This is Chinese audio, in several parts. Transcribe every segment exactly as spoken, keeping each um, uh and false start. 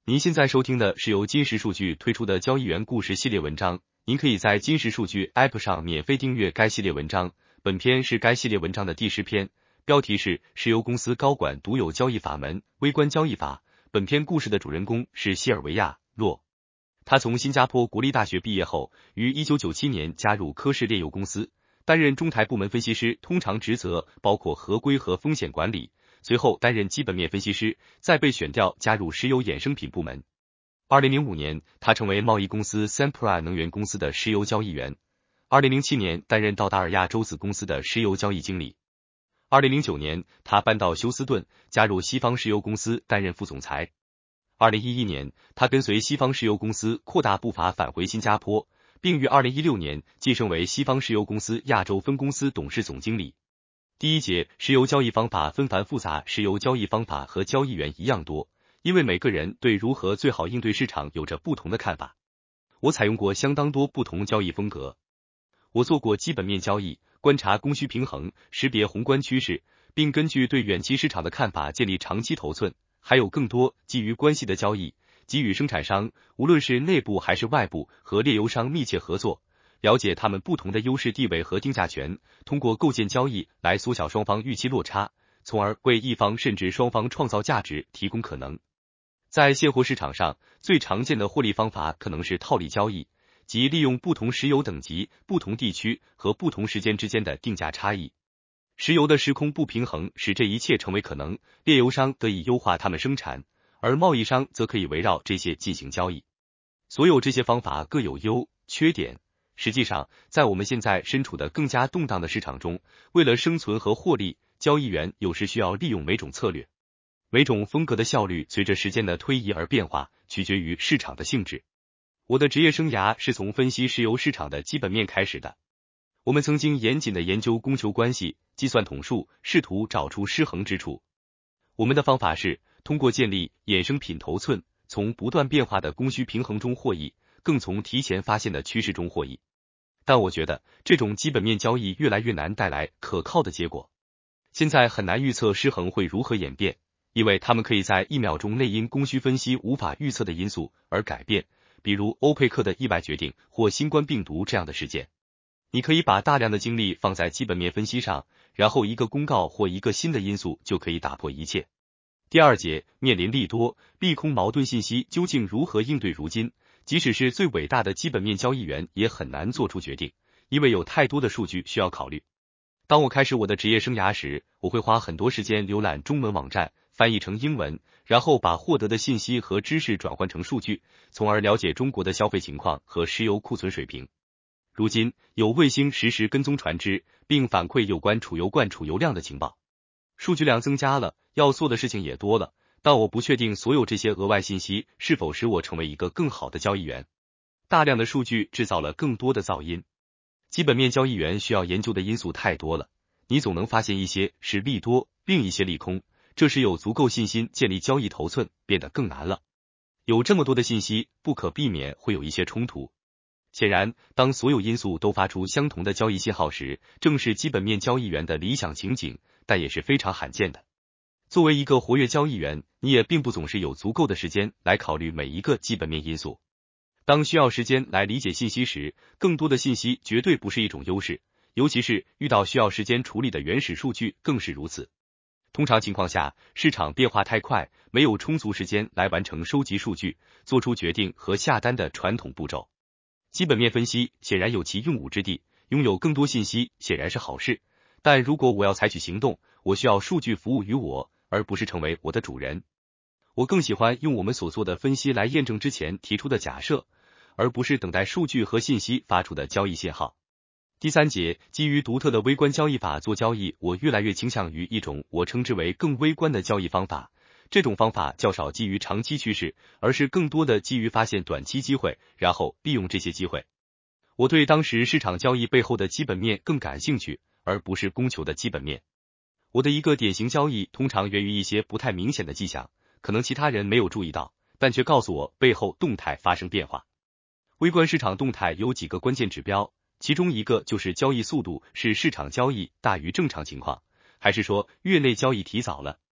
您现在收听的是由金石数据推出的交易员故事系列文章，您可以在金石数据 App 上免费订阅该系列文章。本篇是该系列文章的第十篇，标题是石油公司高管独有交易法门，微观交易法。本篇故事的主人公是西尔维亚·洛，他从新加坡国立大学毕业后，于一九九七年加入科氏炼油公司，担任中台部门分析师，通常职责包括合规和风险管理。随后担任基本面分析师，再被选调加入石油衍生品部门。二零零五年，他成为贸易公司 Sempra 能源公司的石油交易员。二零零七年，担任道达尔亚州子公司的石油交易经理。二零零九年，他搬到休斯顿，加入西方石油公司担任副总裁。二零一一年，他跟随西方石油公司扩大步伐返回新加坡，并于二零一六年晋升为西方石油公司亚洲分公司董事总经理。第一节，石油交易方法纷繁复杂。石油交易方法和交易员一样多，因为每个人对如何最好应对市场有着不同的看法。我采用过相当多不同交易风格。我做过基本面交易，观察供需平衡，识别宏观趋势，并根据对远期市场的看法建立长期头寸。还有更多基于关系的交易，给予生产商，无论是内部还是外部，和炼油商密切合作，了解他们不同的优势地位和定价权，通过构建交易来缩小双方预期落差，从而为一方甚至双方创造价值提供可能。在现货市场上，最常见的获利方法可能是套利交易，即利用不同石油等级、不同地区和不同时间之间的定价差异。石油的时空不平衡使这一切成为可能，炼油商得以优化他们生产，而贸易商则可以围绕这些进行交易。所有这些方法各有优缺点。实际上，在我们现在身处的更加动荡的市场中，为了生存和获利，交易员有时需要利用每种策略。每种风格的效率随着时间的推移而变化，取决于市场的性质。我的职业生涯是从分析石油市场的基本面开始的。我们曾经严谨地研究供求关系，计算统数，试图找出失衡之处。我们的方法是通过建立衍生品头寸，从不断变化的供需平衡中获益，更从提前发现的趋势中获益。但我觉得这种基本面交易越来越难带来可靠的结果。现在很难预测失衡会如何演变，因为他们可以在一秒钟内因供需分析无法预测的因素而改变，比如欧佩克的意外决定或新冠病毒这样的事件。你可以把大量的精力放在基本面分析上，然后一个公告或一个新的因素就可以打破一切。第二节，面临利多、利空矛盾信息究竟如何应对？如今即使是最伟大的基本面交易员也很难做出决定，因为有太多的数据需要考虑。当我开始我的职业生涯时，我会花很多时间浏览中文网站，翻译成英文，然后把获得的信息和知识转换成数据，从而了解中国的消费情况和石油库存水平。如今有卫星实时跟踪船只，并反馈有关储油罐储油量的情报。数据量增加了，要做的事情也多了，但我不确定所有这些额外信息是否使我成为一个更好的交易员。大量的数据制造了更多的噪音。基本面交易员需要研究的因素太多了，你总能发现一些是利多，另一些利空，这使有足够信心建立交易头寸变得更难了。有这么多的信息，不可避免会有一些冲突。显然，当所有因素都发出相同的交易信号时，正是基本面交易员的理想情景，但也是非常罕见的。作为一个活跃交易员，你也并不总是有足够的时间来考虑每一个基本面因素。当需要时间来理解信息时，更多的信息绝对不是一种优势，尤其是遇到需要时间处理的原始数据更是如此。通常情况下，市场变化太快，没有充足时间来完成收集数据、做出决定和下单的传统步骤。基本面分析显然有其用武之地，拥有更多信息显然是好事，但如果我要采取行动，我需要数据服务于我，而不是成为我的主人。我更喜欢用我们所做的分析来验证之前提出的假设，而不是等待数据和信息发出的交易信号。第三节，基于独特的微观交易法做交易，我越来越倾向于一种我称之为更微观的交易方法。这种方法较少基于长期趋势，而是更多的基于发现短期机会，然后利用这些机会。我对当时市场交易背后的基本面更感兴趣，而不是供求的基本面。我的一个典型交易通常源于一些不太明显的迹象，可能其他人没有注意到，但却告诉我背后动态发生变化。微观市场动态有几个关键指标，其中一个就是交易速度，是市场交易大于正常情况，还是说月内交易提早了？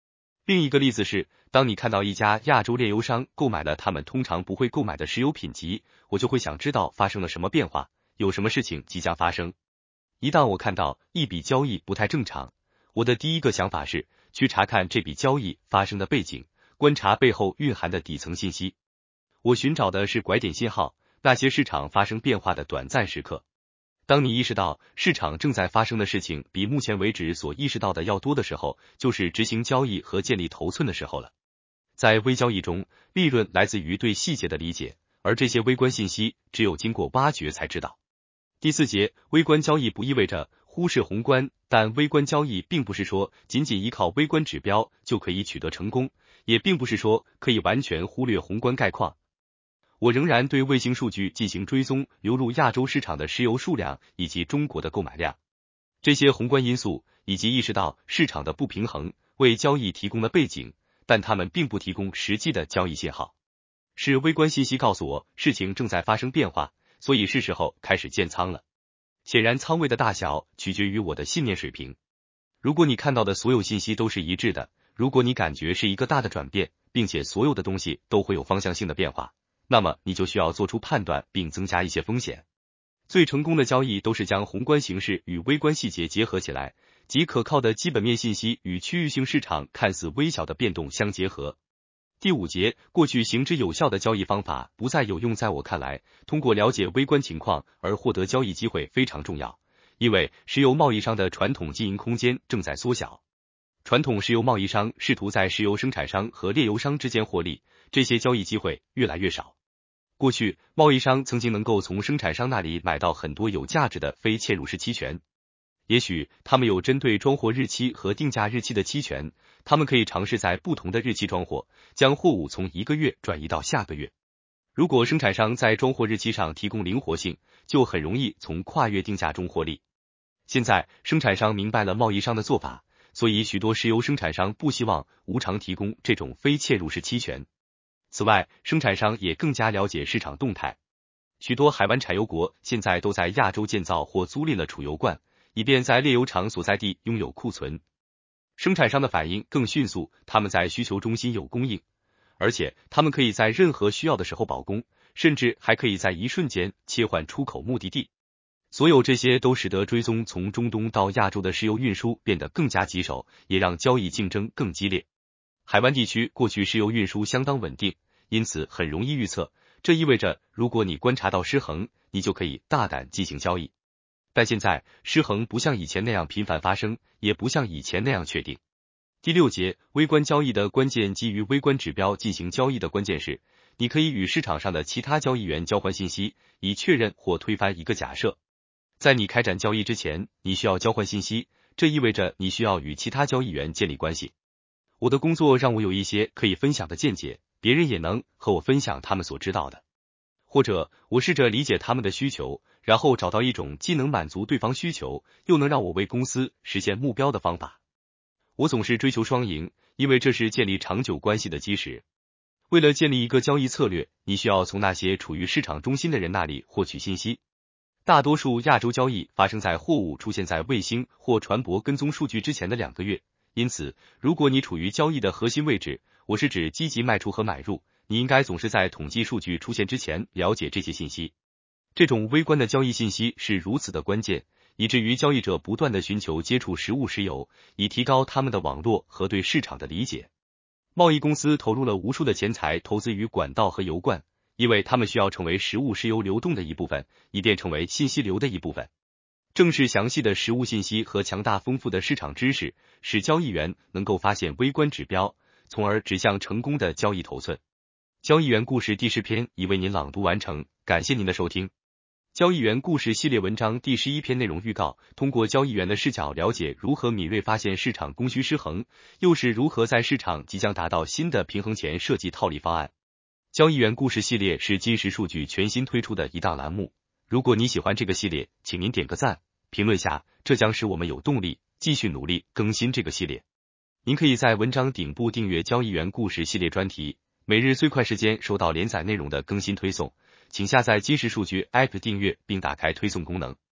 另一个例子是，当你看到一家亚洲炼油商购买了他们通常不会购买的石油品级，我就会想知道发生了什么变化，有什么事情即将发生。一旦我看到一笔交易不太正常，我的第一个想法是去查看这笔交易发生的背景，观察背后蕴含的底层信息。我寻找的是拐点信号，那些市场发生变化的短暂时刻。当你意识到市场正在发生的事情比目前为止所意识到的要多的时候，就是执行交易和建立头寸的时候了。在微交易中，利润来自于对细节的理解，而这些微观信息只有经过挖掘才知道。第四节，微观交易不意味着忽视宏观，但微观交易并不是说仅仅依靠微观指标就可以取得成功，也并不是说可以完全忽略宏观概况。我仍然对卫星数据进行追踪，流入亚洲市场的石油数量以及中国的购买量。这些宏观因素以及意识到市场的不平衡为交易提供了背景，但它们并不提供实际的交易信号。是微观信息告诉我事情正在发生变化，所以是时候开始建仓了。显然仓位的大小取决于我的信念水平。如果你看到的所有信息都是一致的，如果你感觉是一个大的转变，并且所有的东西都会有方向性的变化，那么你就需要做出判断并增加一些风险。最成功的交易都是将宏观形势与微观细节结合起来，即可靠的基本面信息与区域性市场看似微小的变动相结合。第五节，过去行之有效的交易方法不再有用。在我看来，通过了解微观情况而获得交易机会非常重要，因为石油贸易商的传统经营空间正在缩小。传统石油贸易商试图在石油生产商和炼油商之间获利，这些交易机会越来越少。过去，贸易商曾经能够从生产商那里买到很多有价值的非嵌入式期权。也许他们有针对装货日期和定价日期的期权，他们可以尝试在不同的日期装货，将货物从一个月转移到下个月。如果生产商在装货日期上提供灵活性，就很容易从跨越定价中获利。现在，生产商明白了贸易商的做法，所以许多石油生产商不希望无偿提供这种非嵌入式期权。此外，生产商也更加了解市场动态。许多海湾产油国现在都在亚洲建造或租赁了储油罐，以便在炼油厂所在地拥有库存。生产商的反应更迅速，他们在需求中心有供应，而且他们可以在任何需要的时候保供，甚至还可以在一瞬间切换出口目的地。所有这些都使得追踪从中东到亚洲的石油运输变得更加棘手，也让交易竞争更激烈。海湾地区过去石油运输相当稳定，因此很容易预测，这意味着如果你观察到失衡，你就可以大胆进行交易。但现在失衡不像以前那样频繁发生，也不像以前那样确定。第六节，微观交易的关键。基于微观指标进行交易的关键是，你可以与市场上的其他交易员交换信息，以确认或推翻一个假设。在你开展交易之前，你需要交换信息，这意味着你需要与其他交易员建立关系。我的工作让我有一些可以分享的见解，别人也能和我分享他们所知道的。或者我试着理解他们的需求，然后找到一种既能满足对方需求，又能让我为公司实现目标的方法。我总是追求双赢，因为这是建立长久关系的基石。为了建立一个交易策略，你需要从那些处于市场中心的人那里获取信息。大多数亚洲交易发生在货物出现在卫星或船舶跟踪数据之前的两个月，因此，如果你处于交易的核心位置，我是指积极卖出和买入，你应该总是在统计数据出现之前了解这些信息。这种微观的交易信息是如此的关键，以至于交易者不断的寻求接触实物石油，以提高他们的网络和对市场的理解。贸易公司投入了无数的钱财投资于管道和油罐，因为他们需要成为实物石油流动的一部分，以便成为信息流的一部分。正是详细的实物信息和强大丰富的市场知识，使交易员能够发现微观指标，从而指向成功的交易头寸。交易员故事第十篇已为您朗读完成，感谢您的收听。交易员故事系列文章第十一篇内容预告：通过交易员的视角了解如何敏锐发现市场供需失衡，又是如何在市场即将达到新的平衡前设计套利方案。交易员故事系列是金石数据全新推出的一档栏目，如果你喜欢这个系列，请您点个赞，评论下，这将使我们有动力继续努力更新这个系列。您可以在文章顶部订阅交易员故事系列专题，每日最快时间收到连载内容的更新推送，请下载金石数据 App 订阅并打开推送功能。